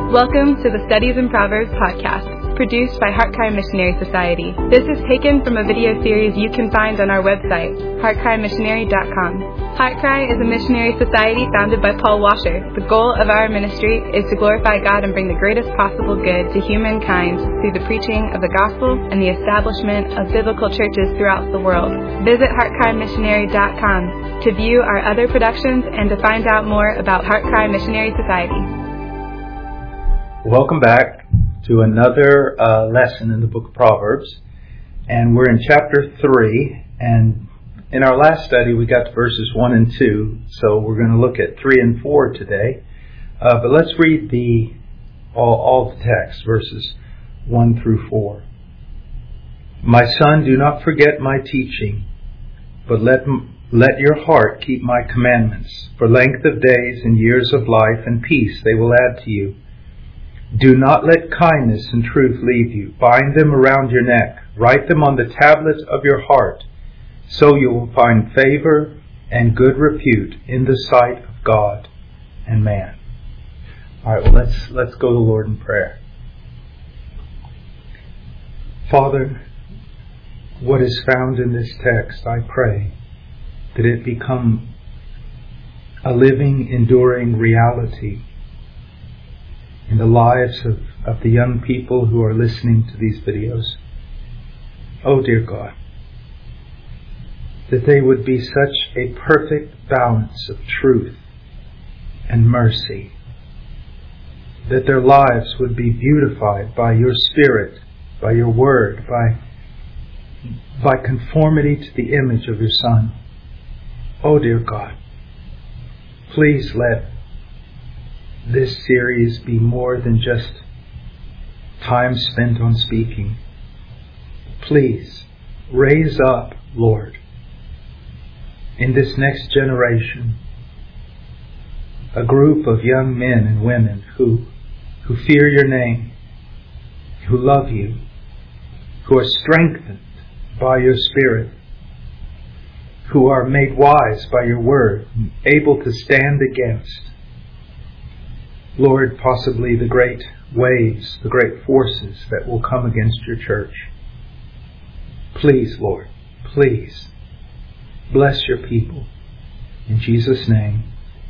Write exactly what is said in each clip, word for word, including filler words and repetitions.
Welcome to the Studies in Proverbs podcast, produced by Heart Cry Missionary Society. This is taken from a video series you can find on our website, heart cry missionary dot com. Heart Cry is a missionary society founded by Paul Washer. The goal of our ministry is to glorify God and bring the greatest possible good to humankind through the preaching of the gospel and the establishment of biblical churches throughout the world. Visit heart cry missionary dot com to view our other productions and to find out more about Heart Cry Missionary Society. Welcome back to another uh, lesson in the book of Proverbs, and we're in chapter three, and in our last study we got to verses one and two, so we're going to look at three and four today, uh, but let's read the all, all the text, verses one through four. My son, do not forget my teaching, but let, let your heart keep my commandments. For length of days and years of life and peace they will add to you. Do not let kindness and truth leave you. Bind them around your neck. Write them on the tablet of your heart. So you will find favor and good repute in the sight of God and man. All right, well, let's, let's go to the Lord in prayer. Father, what is found in this text, I pray that it become a living, enduring reality in the lives of, of the young people who are listening to these videos. Oh, dear God, that they would be such a perfect balance of truth and mercy, that their lives would be beautified by your Spirit, by your Word, by, by conformity to the image of your Son. Oh, dear God, please let this series be more than just time spent on speaking. Please raise up, Lord, in this next generation, a group of young men and women who, who fear your name, who love you, who are strengthened by your Spirit, who are made wise by your word, able to stand against, Lord, possibly the great waves, the great forces that will come against your church. Please, Lord, please bless your people. In Jesus' name,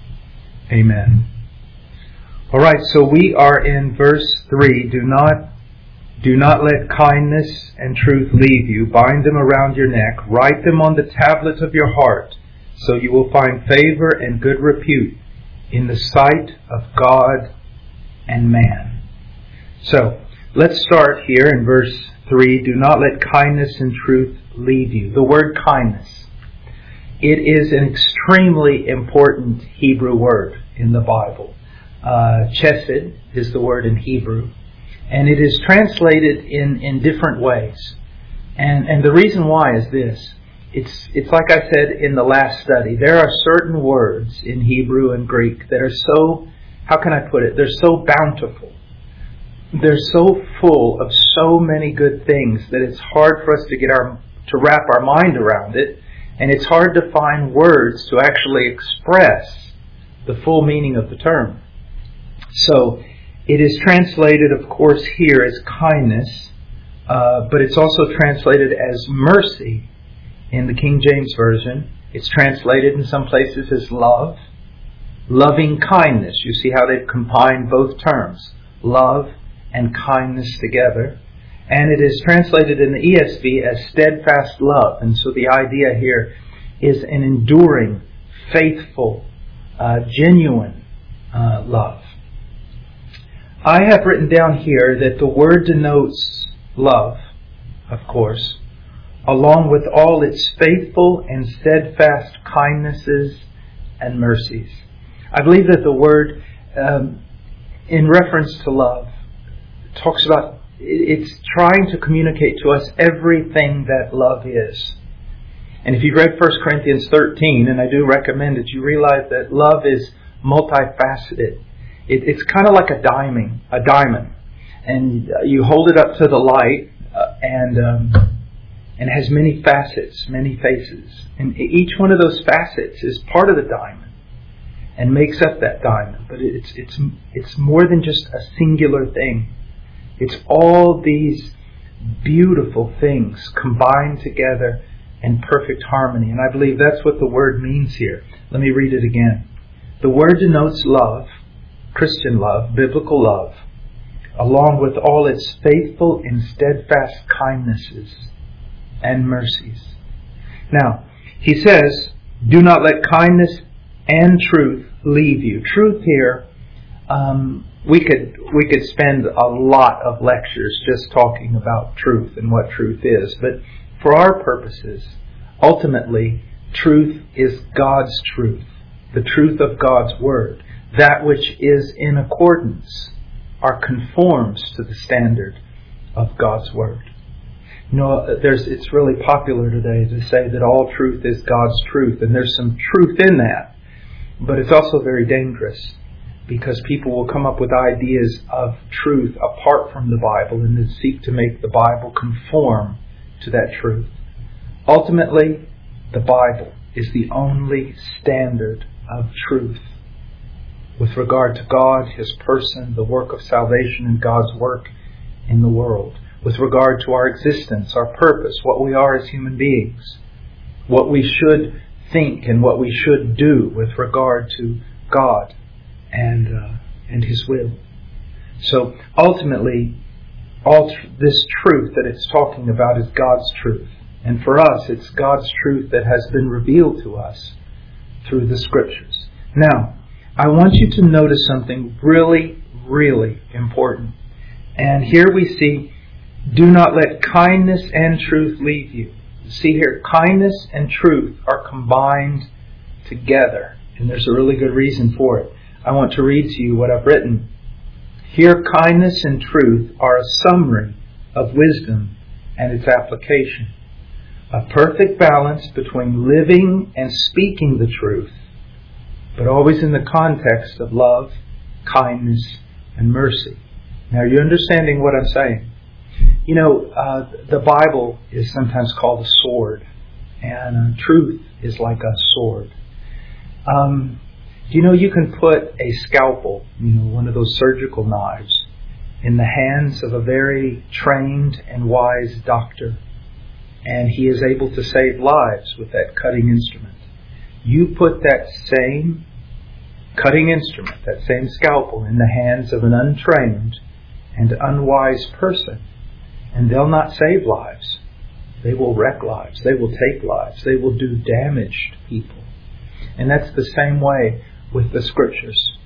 amen. All right, so we are in verse three. Do not, do not let kindness and truth leave you. Bind them around your neck. Write them on the tablet of your heart, so you will find favor and good repute in the sight of God and man. So, let's start here in verse three. Do not let kindness and truth leave you. The word kindness, it is an extremely important Hebrew word in the Bible. Uh, chesed is the word in Hebrew, and it is translated in, in different ways. And, and the reason why is this. It's it's like I said in the last study. There are certain words in Hebrew and Greek that are so, how can I put it? They're so bountiful. They're so full of so many good things that it's hard for us to get our to wrap our mind around it, and it's hard to find words to actually express the full meaning of the term. So it is translated, of course, here as kindness, uh, but it's also translated as mercy. In the King James Version, it's translated in some places as love, loving kindness. You see how they've combined both terms, love and kindness together. And it is translated in the E S V as steadfast love. And so the idea here is an enduring, faithful, uh, genuine uh, love. I have written down here that the word denotes love, of course, along with all its faithful and steadfast kindnesses and mercies. I believe that the word, um, in reference to love, talks about, it's trying to communicate to us everything that love is. And if you read First Corinthians thirteen, and I do recommend it, you realize that love is multifaceted. It, it's kind of like a diamond, a diamond. And you hold it up to the light, uh, and... Um, and has many facets, many faces. And each one of those facets is part of the diamond. and makes up that diamond. But it's it's it's more than just a singular thing. It's all these beautiful things combined together in perfect harmony. And I believe that's what the word means here. Let me read it again. The word denotes love, Christian love, biblical love, along with all its faithful and steadfast kindnesses and mercies. Now, he says, do not let kindness and truth leave you. Truth here, um, we could we could spend a lot of lectures just talking about truth and what truth is. But for our purposes, ultimately, truth is God's truth, the truth of God's Word, that which is in accordance or conforms to the standard of God's Word. You know, there's, it's really popular today to say that all truth is God's truth, and there's some truth in that. But it's also very dangerous, because people will come up with ideas of truth apart from the Bible and then seek to make the Bible conform to that truth. Ultimately, the Bible is the only standard of truth with regard to God, His person, the work of salvation, and God's work in the world. With regard to our existence, our purpose, what we are as human beings, what we should think and what we should do with regard to God and uh, and His will. So ultimately, all tr- this truth that it's talking about is God's truth. And for us, it's God's truth that has been revealed to us through the Scriptures. Now, I want you to notice something really, really important. And here we see, do not let kindness and truth leave you. See here, kindness and truth are combined together. And there's a really good reason for it. I want to read to you what I've written. Here, kindness and truth are a summary of wisdom and its application. A perfect balance between living and speaking the truth, but always in the context of love, kindness, and mercy. Now, are you understanding what I'm saying? You know, uh, the Bible is sometimes called a sword, and uh, truth is like a sword. Um, do you know you can put a scalpel, you know, one of those surgical knives, in the hands of a very trained and wise doctor, and he is able to save lives with that cutting instrument. You put that same cutting instrument, that same scalpel, in the hands of an untrained and unwise person, and they'll not save lives. They will wreck lives. They will take lives. They will do damage to people. And that's the same way with the Scriptures.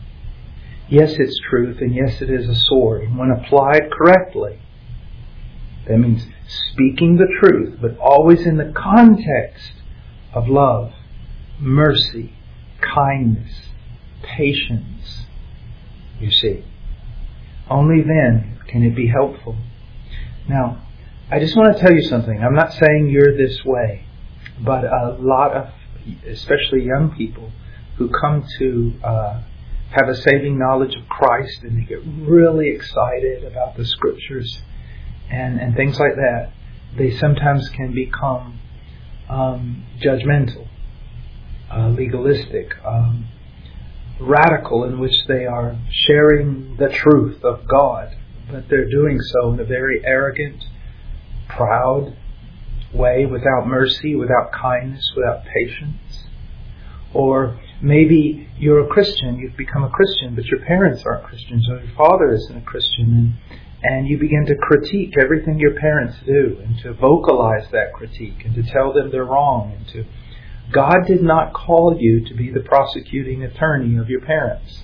Yes, it's truth, and yes, it is a sword. And when applied correctly, that means speaking the truth, but always in the context of love, mercy, kindness, patience. You see, only then can it be helpful. Now, I just want to tell you something. I'm not saying you're this way, but a lot of, especially young people, who come to uh, have a saving knowledge of Christ, and they get really excited about the Scriptures and, and things like that, they sometimes can become um, judgmental, uh, legalistic, um, radical, in which they are sharing the truth of God, but they're doing so in a very arrogant, proud way, without mercy, without kindness, without patience. Or maybe you're a Christian, you've become a Christian, but your parents aren't Christians, or your father isn't a Christian, and, and you begin to critique everything your parents do, and to vocalize that critique, and to tell them they're wrong, and to... God did not call you to be the prosecuting attorney of your parents.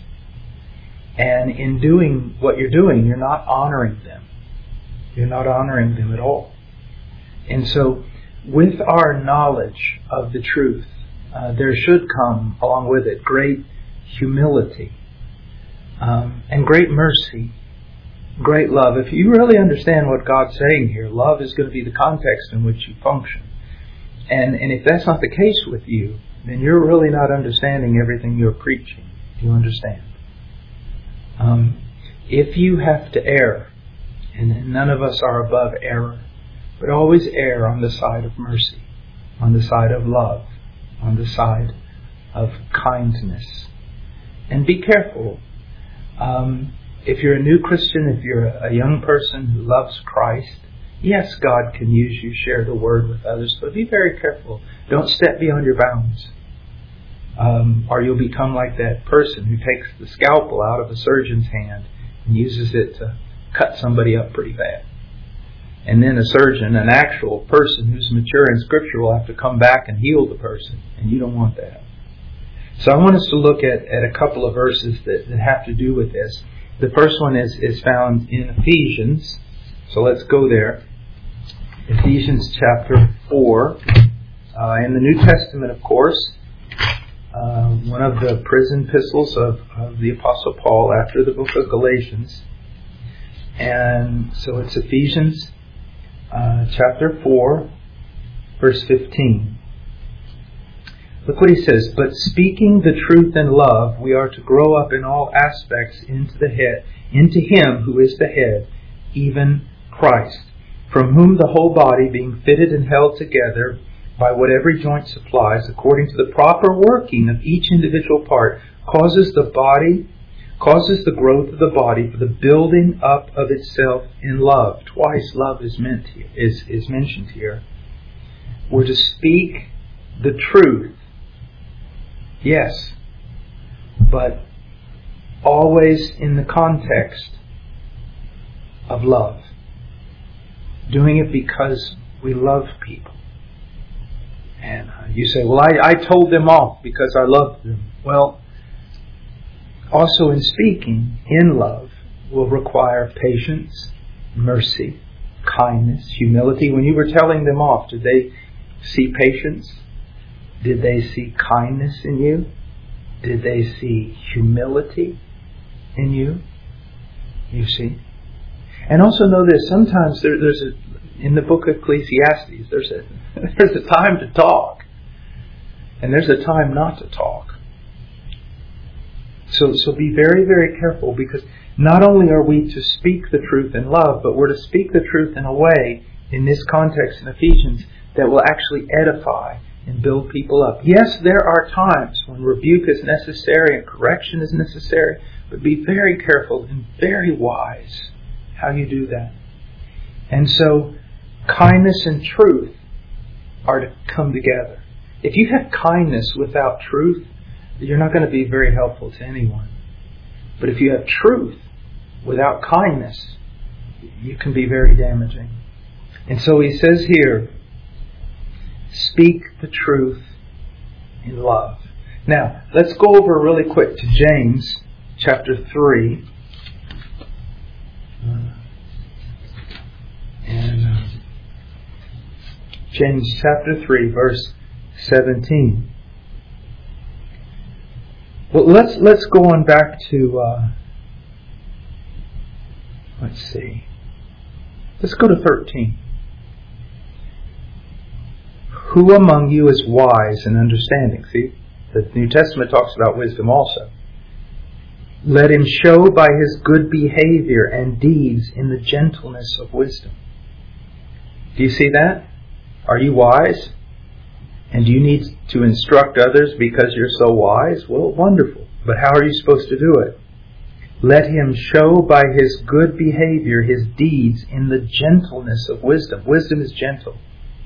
And in doing what you're doing, you're not honoring them. You're not honoring them at all. And so, with our knowledge of the truth, uh, there should come, along with it, great humility, um, and great mercy, great love. If you really understand what God's saying here, love is going to be the context in which you function. And and if that's not the case with you, then you're really not understanding everything you're preaching. Do you understand? Um, if you have to err, and none of us are above error, but always err on the side of mercy, on the side of love, on the side of kindness And be careful. Um, if you're a new Christian, if you're a young person who loves Christ, yes, God can use you, share the Word with others, but be very careful. Don't step beyond your bounds. Um, or you'll become like that person who takes the scalpel out of a surgeon's hand and uses it to cut somebody up pretty bad. And then a surgeon, an actual person who's mature in Scripture, will have to come back and heal the person. And you don't want that. So I want us to look at, at a couple of verses that, that have to do with this. The first one is, is found in Ephesians. So let's go there. Ephesians chapter four. Uh, in the New Testament, of course, uh, one of the prison epistles of, of the Apostle Paul after the book of Galatians. And so it's Ephesians uh, chapter four, verse fifteen. Look what he says. But speaking the truth in love, we are to grow up in all aspects into the head, into Him who is the head, even Christ, from whom the whole body, being fitted and held together by what every joint supplies, according to the proper working of each individual part, causes the body, causes the growth of the body for the building up of itself in love. Twice love is meant here, is, is mentioned here. We're to speak the truth. Yes, but always in the context of love. Doing it because we love people. And uh, you say, well, I, I told them off because I loved them. Well, also in speaking in love will require patience, mercy, kindness, humility. When you were telling them off, did they see patience? Did they see kindness in you? Did they see humility in you? You see? And also know this, sometimes there, there's a, in the book of Ecclesiastes, there's a, there's a time to talk. And there's a time not to talk. So, so be very, very careful, because not only are we to speak the truth in love, but we're to speak the truth in a way, in this context in Ephesians, that will actually edify and build people up. Yes, there are times when rebuke is necessary and correction is necessary, but be very careful and very wise how you do that. And so, kindness and truth are to come together. If you have kindness without truth, you're not going to be very helpful to anyone. But if you have truth without kindness, you can be very damaging. And so he says here, speak the truth in love. Now, let's go over really quick to James chapter three. Uh, and uh, James chapter three, verse seventeen. Well, let's let's go on back to uh, let's see. Let's go to thirteen. Who among you is wise and understanding? See, the New Testament talks about wisdom also. Let him show by his good behavior and deeds in the gentleness of wisdom. Do you see that? Are you wise? And do you need to instruct others because you're so wise? Well, wonderful. But how are you supposed to do it? Let him show by his good behavior his deeds in the gentleness of wisdom. Wisdom is gentle.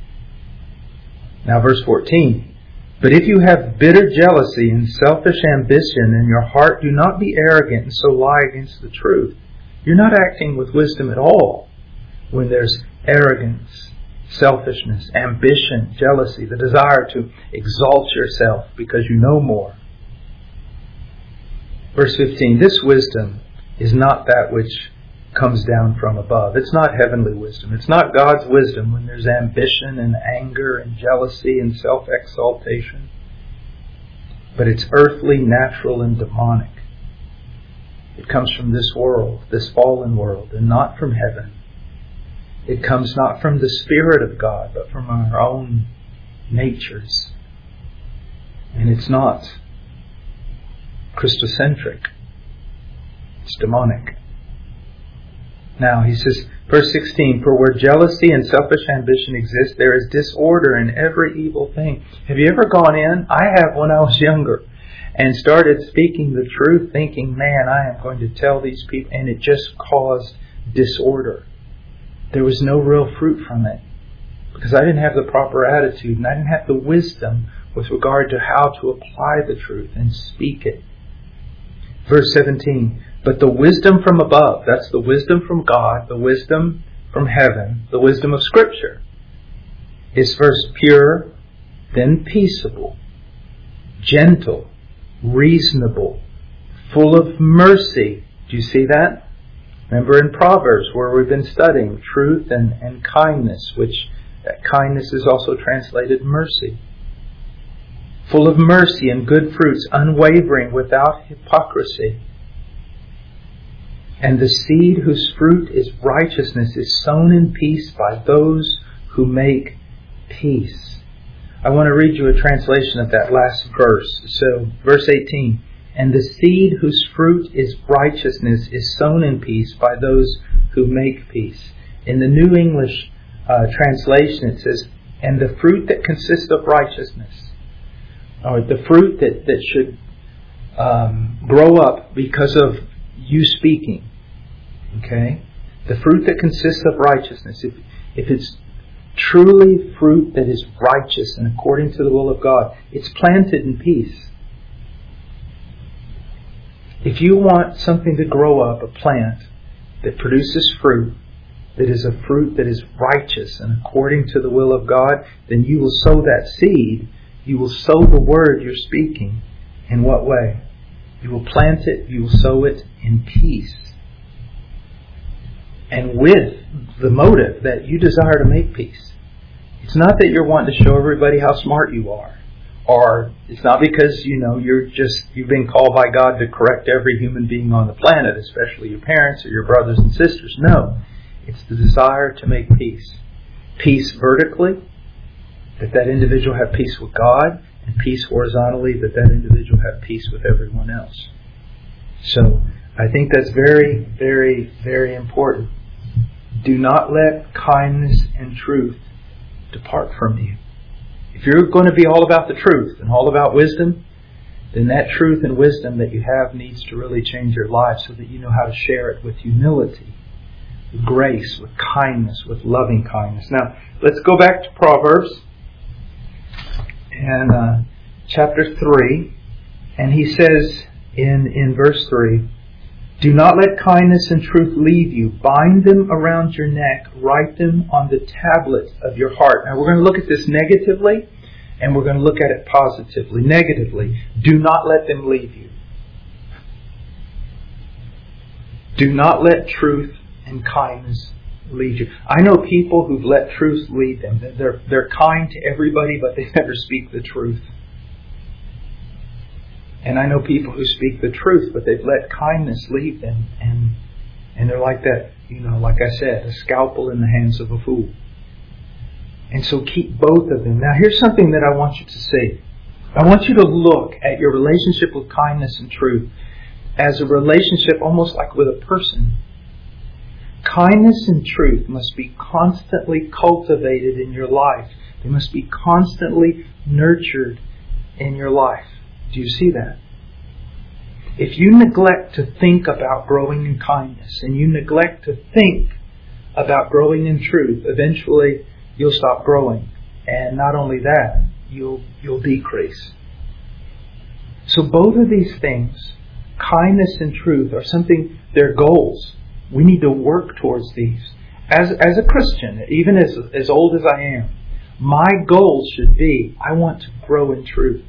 Now verse fourteen. But if you have bitter jealousy and selfish ambition in your heart, do not be arrogant and so lie against the truth. You're not acting with wisdom at all when there's arrogance, selfishness, ambition, jealousy, the desire to exalt yourself because you know more. Verse fifteen, this wisdom is not that which comes down from above. It's not heavenly wisdom. It's not God's wisdom when there's ambition and anger and jealousy and self-exaltation. But it's earthly, natural, and demonic. It comes from this world, this fallen world, and not from heaven. It comes not from the Spirit of God, but from our own natures. And it's not Christocentric. It's demonic. Now, he says, verse sixteen, for where jealousy and selfish ambition exist, there is disorder in every evil thing. Have you ever gone in? I have when I was younger. and started speaking the truth, thinking, man, I am going to tell these people, and it just caused disorder. There was no real fruit from it because I didn't have the proper attitude and I didn't have the wisdom with regard to how to apply the truth and speak it. Verse seventeen, but the wisdom from above, that's the wisdom from God, the wisdom from heaven, the wisdom of Scripture, is first pure, then peaceable, gentle, reasonable, full of mercy. Do you see that? Remember in Proverbs where we've been studying truth and, and kindness, which that kindness is also translated mercy. Full of mercy and good fruits, unwavering, without hypocrisy. And the seed whose fruit is righteousness is sown in peace by those who make peace. I want to read you a translation of that last verse. So, verse eighteen. And the seed whose fruit is righteousness is sown in peace by those who make peace. In the New English uh, translation it says, and the fruit that consists of righteousness, or the fruit that, that should um, grow up because of you speaking. Okay? The fruit that consists of righteousness. If, if it's truly fruit that is righteous and according to the will of God, it's planted in peace. If you want something to grow up, a plant that produces fruit, that is a fruit that is righteous and according to the will of God, then you will sow that seed. You will sow the word you're speaking. In what way? You will plant it, you will sow it in peace. And with the motive that you desire to make peace. It's not that you're wanting to show everybody how smart you are. Or it's not because, you know, you're just, you've been called by God to correct every human being on the planet, especially your parents or your brothers and sisters. No. It's the desire to make peace. Peace vertically, that that individual have peace with God, and peace horizontally, that that individual have peace with everyone else. So, I think that's very, very, very important. Do not let kindness and truth depart from you. If you're going to be all about the truth and all about wisdom, then that truth and wisdom that you have needs to really change your life so that you know how to share it with humility, with grace, with kindness, with loving kindness. Now, let's go back to Proverbs and uh, chapter three. And he says in, in verse three, do not let kindness and truth leave you. Bind them around your neck. Write them on the tablet of your heart. Now we're going to look at this negatively, and we're going to look at it positively. Negatively, do not let them leave you. Do not let truth and kindness lead you. I know people who've let truth lead them. They're, they're kind to everybody, but they never speak the truth. And I know people who speak the truth, but they've let kindness lead them. And and they're like that, you know, like I said, a scalpel in the hands of a fool. And so keep both of them. Now here's something that I want you to see. I want you to look at your relationship with kindness and truth as a relationship almost like with a person. Kindness and truth must be constantly cultivated in your life. They must be constantly nurtured in your life. Do you see that? If you neglect to think about growing in kindness and you neglect to think about growing in truth, eventually you'll stop growing. And not only that, you'll you'll decrease. So both of these things, kindness and truth, are something, they're goals. We need to work towards these. As as a Christian, even as as old as I am, my goal should be, I want to grow in truth.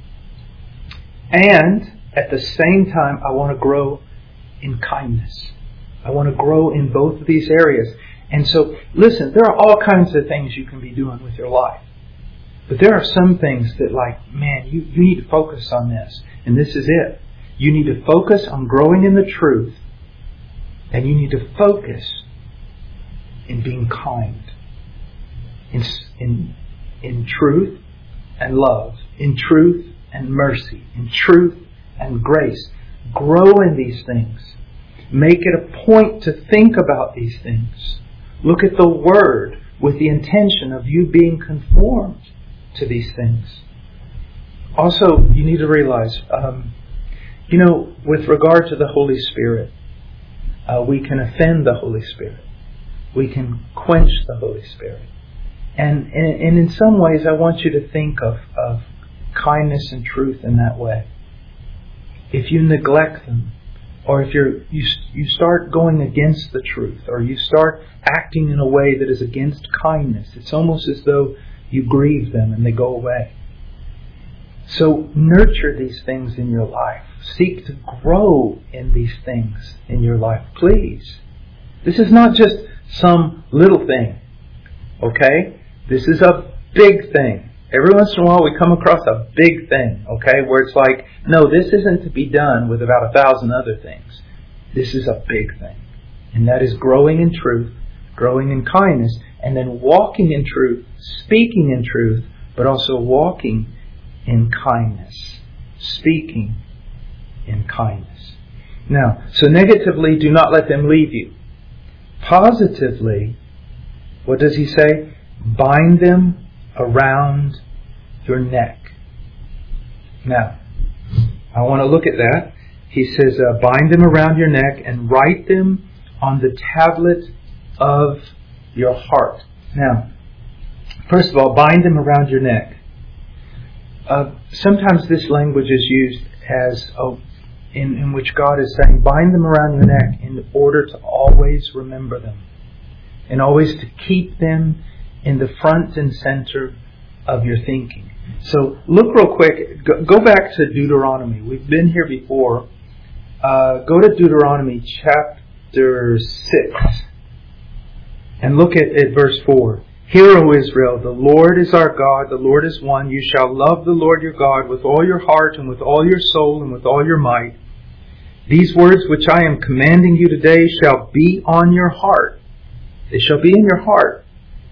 And at the same time, I want to grow in kindness. I want to grow in both of these areas. And so, listen, there are all kinds of things you can be doing with your life. But there are some things that, like, man, you, you need to focus on this. And this is it. You need to focus on growing in the truth. And you need to focus in being kind. In, in, in truth and love. In truth and mercy, in truth and grace. Grow in these things. Make it a point to think about these things. Look at the Word with the intention of you being conformed to these things. Also, you need to realize, um, you know, with regard to the Holy Spirit, uh, we can offend the Holy Spirit. We can quench the Holy Spirit. And, and, and in some ways, I want you to think of, of kindness and truth in that way. If you neglect them, or if you're, you you start going against the truth, or you start acting in a way that is against kindness, it's almost as though you grieve them and they go away. So nurture these things in your life. Seek to grow in these things in your life, please. This is not just some little thing, okay? This is a big thing. Every once in a while we come across a big thing, okay, where it's like, no, this isn't to be done with about a thousand other things. This is a big thing. And that is growing in truth, growing in kindness, and then walking in truth, speaking in truth, but also walking in kindness. Speaking in kindness. Now, so negatively, do not let them leave you. Positively, what does he say? Bind them around your neck. Now, I want to look at that. He says, uh, bind them around your neck and write them on the tablet of your heart. Now, first of all, bind them around your neck. Uh, sometimes this language is used as a, in, in which God is saying, bind them around your neck in order to always remember them and always to keep them in the front and center of your thinking. So look real quick. Go, go back to Deuteronomy. We've been here before. Uh, go to Deuteronomy chapter six and look at, at verse four. Hear, O Israel, the Lord is our God, the Lord is one. You shall love the Lord your God with all your heart and with all your soul and with all your might. These words which I am commanding you today shall be on your heart. They shall be in your heart.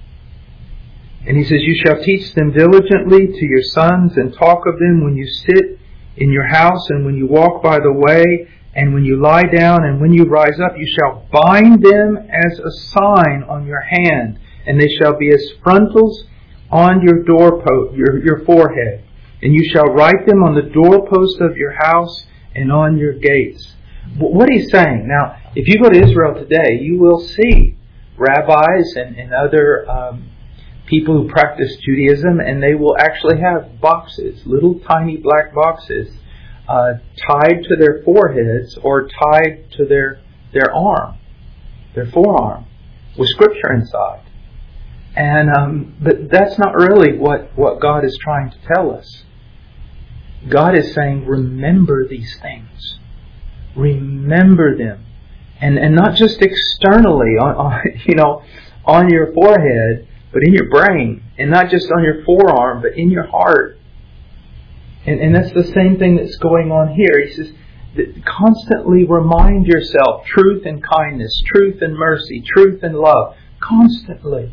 And he says, you shall teach them diligently to your sons and talk of them when you sit in your house and when you walk by the way and when you lie down and when you rise up. You shall bind them as a sign on your hand, and they shall be as frontals on your doorpost, your, your forehead. And you shall write them on the doorpost of your house and on your gates. What he's saying, now, if you go to Israel today, you will see rabbis and, and other um, people who practice Judaism, and they will actually have boxes, little tiny black boxes, uh, tied to their foreheads or tied to their their arm, their forearm, with scripture inside. And um, but that's not really what, what God is trying to tell us. God is saying, remember these things. Remember them. And and not just externally on, on you know on your forehead, but in your brain, and not just on your forearm, but in your heart. And, and that's the same thing that's going on here. He says, that constantly remind yourself truth and kindness, truth and mercy, truth and love. Constantly.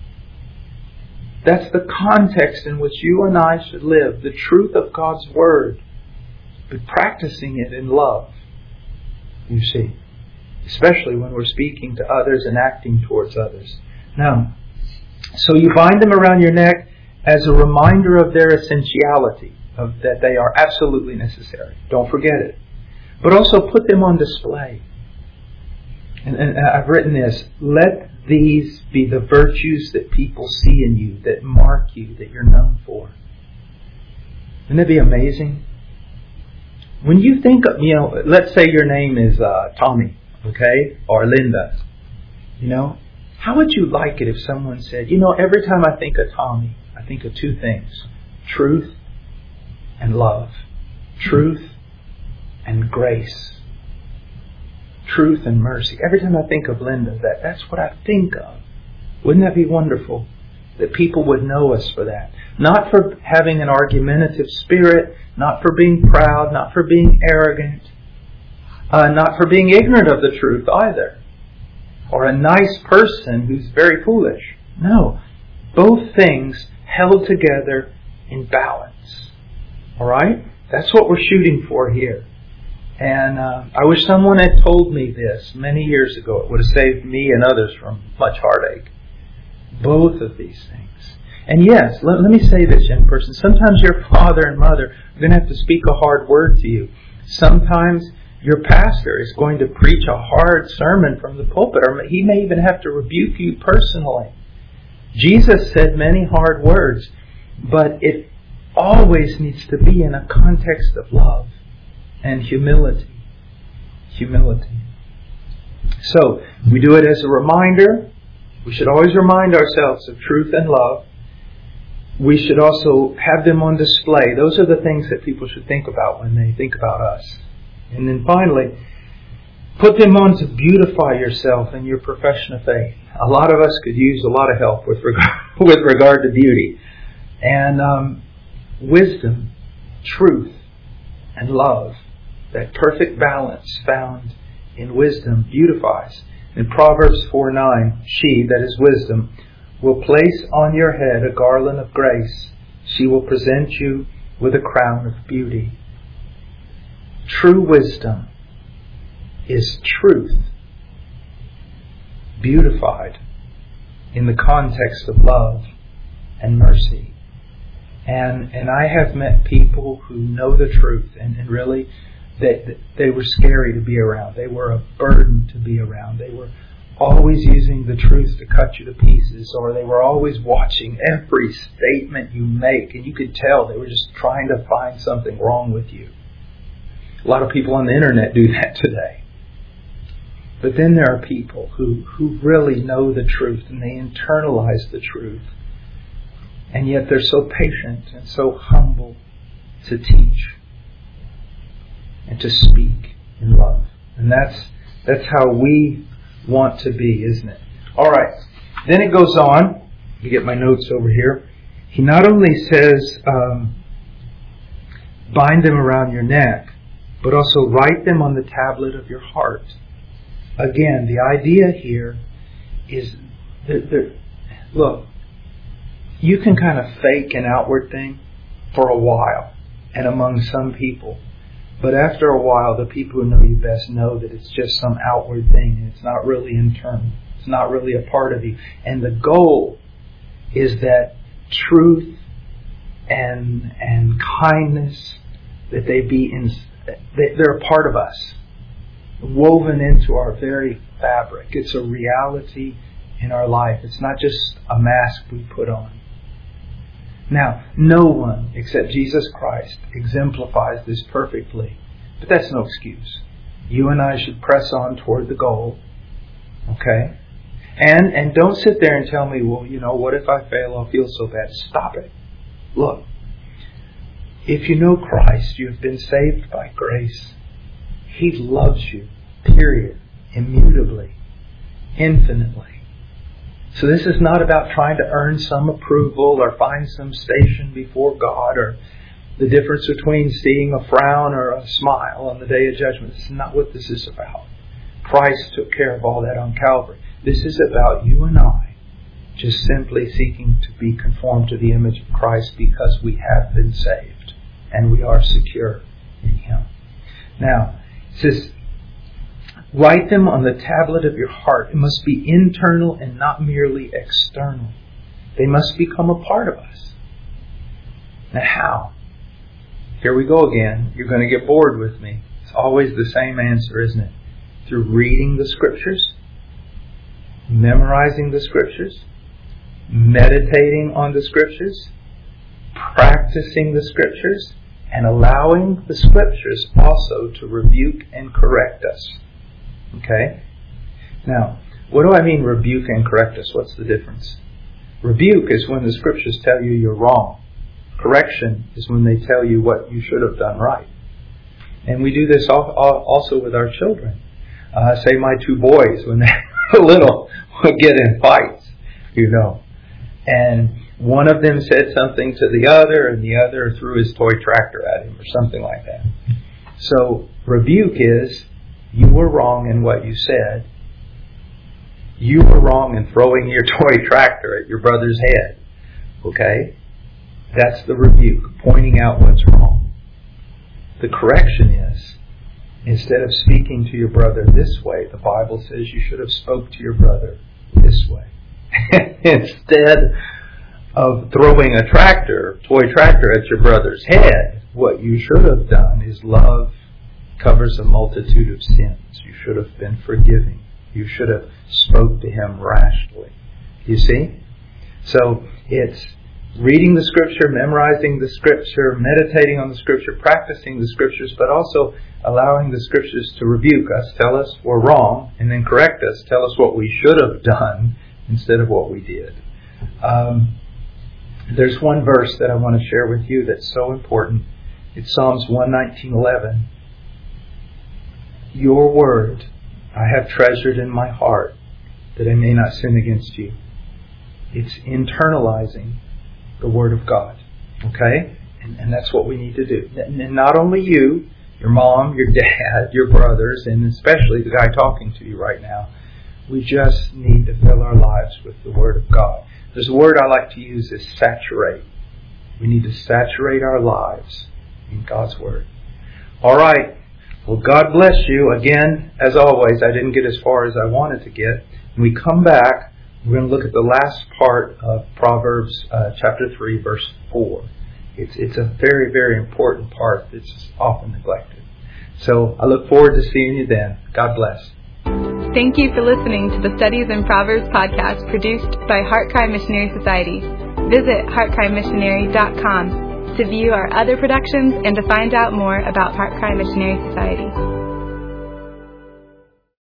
That's the context in which you and I should live. The truth of God's Word, but practicing it in love. You see. Especially when we're speaking to others and acting towards others. Now, so you bind them around your neck as a reminder of their essentiality, of that they are absolutely necessary. Don't forget it. But also put them on display. And, and I've written this, let these be the virtues that people see in you, that mark you, that you're known for. Wouldn't that be amazing? When you think of, you know, let's say your name is uh, Tommy, okay, or Linda, you know, how would you like it if someone said, you know, every time I think of Tommy, I think of two things, truth and love, truth and grace, truth and mercy. Every time I think of Linda, that, that's what I think of. Wouldn't that be wonderful? That people would know us for that. Not for having an argumentative spirit, not for being proud, not for being arrogant, uh, not for being ignorant of the truth either, or a nice person who's very foolish. No, both things held together in balance. All right? That's what we're shooting for here. And uh, I wish someone had told me this many years ago. It would have saved me and others from much heartache. Both of these things. And yes, let, let me say this, young person. Sometimes your father and mother are going to have to speak a hard word to you. Sometimes your pastor is going to preach a hard sermon from the pulpit, or he may even have to rebuke you personally. Jesus said many hard words, but it always needs to be in a context of love and humility. Humility. So, we do it as a reminder. We should always remind ourselves of truth and love. We should also have them on display. Those are the things that people should think about when they think about us. And then finally, put them on to beautify yourself in your profession of faith. A lot of us could use a lot of help with regard, with regard to beauty. And um, wisdom, truth, and love. That perfect balance found in wisdom beautifies. In Proverbs four nine, she, that is wisdom, will place on your head a garland of grace. She will present you with a crown of beauty. True wisdom is truth beautified in the context of love and mercy. And and I have met people who know the truth and, and really They, they were scary to be around. They were a burden to be around. They were always using the truth to cut you to pieces, or they were always watching every statement you make, and you could tell they were just trying to find something wrong with you. A lot of people on the internet do that today. But then there are people who, who really know the truth, and they internalize the truth. And yet they're so patient and so humble to teach and to speak in love. And that's that's how we want to be, isn't it? All right. Then it goes on. Let me get my notes over here. He not only says, um, bind them around your neck, but also write them on the tablet of your heart. Again, the idea here is that, that look, you can kind of fake an outward thing for a while and among some people. But after a while, the people who know you best know that it's just some outward thing. And it's not really internal. It's not really a part of you. And the goal is that truth and and kindness, that they be in, they're a part of us, woven into our very fabric. It's a reality in our life. It's not just a mask we put on. Now, no one except Jesus Christ exemplifies this perfectly. But that's no excuse. You and I should press on toward the goal. Okay? And and don't sit there and tell me, well, you know, what if I fail? I'll feel so bad. Stop it. Look, if you know Christ, you have been saved by grace. He loves you, period, immutably, infinitely. So this is not about trying to earn some approval or find some station before God, or the difference between seeing a frown or a smile on the day of judgment. This is not what this is about. Christ took care of all that on Calvary. This is about you and I just simply seeking to be conformed to the image of Christ because we have been saved and we are secure in Him. Now, it says, write them on the tablet of your heart. It must be internal and not merely external. They must become a part of us. Now how? Here we go again. You're going to get bored with me. It's always the same answer, isn't it? Through reading the Scriptures, memorizing the Scriptures, meditating on the Scriptures, practicing the Scriptures, and allowing the Scriptures also to rebuke and correct us. Okay? Now, what do I mean rebuke and correct us? What's the difference? Rebuke is when the Scriptures tell you you're wrong. Correction is when they tell you what you should have done right. And we do this also with our children. Uh, say my two boys, when they're little, will get in fights, you know. And one of them said something to the other, and the other threw his toy tractor at him or something like that. So rebuke is, you were wrong in what you said. You were wrong in throwing your toy tractor at your brother's head. Okay? That's the rebuke, pointing out what's wrong. The correction is, instead of speaking to your brother this way, the Bible says you should have spoke to your brother this way. Instead of throwing a tractor, toy tractor at your brother's head. What you should have done is love covers a multitude of sins. You should have been forgiving. You should have spoke to him rashly. You see? So it's reading the Scripture, memorizing the Scripture, meditating on the Scripture, practicing the Scriptures, but also allowing the Scriptures to rebuke us, tell us we're wrong, and then correct us, tell us what we should have done instead of what we did. Um, there's one verse that I want to share with you that's so important. It's Psalms one nineteen eleven. Your word I have treasured in my heart, that I may not sin against you. It's internalizing the Word of God. Okay? And, and that's what we need to do. And not only you, your mom, your dad, your brothers, and especially the guy talking to you right now. We just need to fill our lives with the Word of God. There's a word I like to use is saturate. We need to saturate our lives in God's Word. All right. Well, God bless you. Again, as always, I didn't get as far as I wanted to get. When we come back, we're going to look at the last part of Proverbs uh, chapter three, verse four. It's it's a very, very important part that's often neglected. So I look forward to seeing you then. God bless. Thank you for listening to the Studies in Proverbs podcast produced by Heart Cry Missionary Society. Visit heart cry missionary dot com to view our other productions and to find out more about Heart Cry Missionary Society.